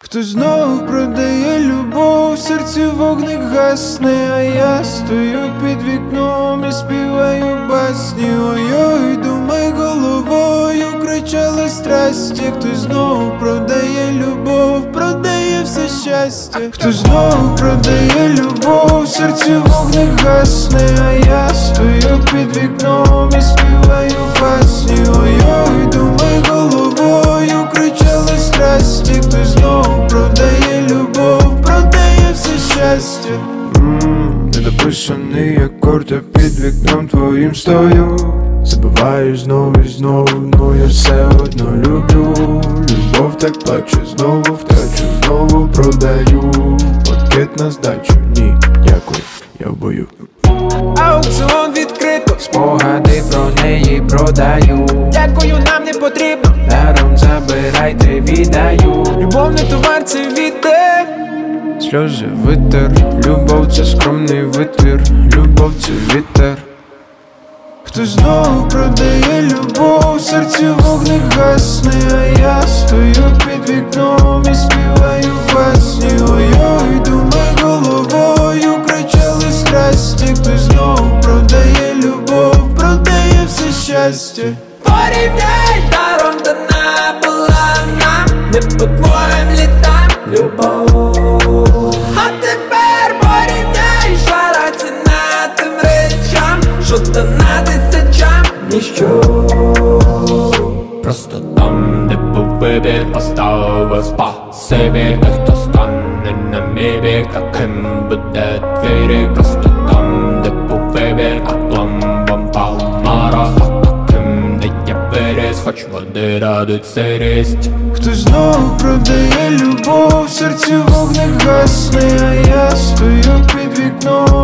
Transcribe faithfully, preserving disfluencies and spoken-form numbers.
Хтось знову продає любов, в серці вогник гасне, а я стою під вікном і співаю басні. Ой-ой, думай головою, кричали страсті. Хтось знову продає любов, продає все щастя. Хтось знову продає любов, в серці вогник гасне, а я стою під вікном і співаю басні. Ой-ой, думай головою, кричали страсті. Хтось знову продає любов, продає все щастя. Ммм, недописаний акорд, я під вікном твоїм стою. Забуваєш знову і знову, ну я все одно люблю. Любов так плаче, знову втрачу, знову продаю. Пакет на здачу, ні, дякую, я в бою. Аукціон відкрито, Спогади про неї продаю. дякую, нам не потрібно. Даром забирайте, віддаю. Любов не товар, це вітер. Сльози витер, любов це скромний витвір, любов це вітер. Хтось знову продає любов, в серці вогник гасне, а я стою під вікном і співаю басні. Ой-ой, думай головою, кричали страсті. Хтось знову продає любов, продає все щастя. Порівняй, даром дана була нам, не по твоїм літам любов. А тепер порівняй, шара ціна тим речам, що дана тисячам ніщо. Просто там, де був вибір, поставив спасибі. Та хто стане на мій бік, таким буде твій рік. Просто там, де був вибір, а пломбом палмара. Хоч води радуть сирість. Хтось знову продає любов, в серці вогник гасне, а я стою під вікном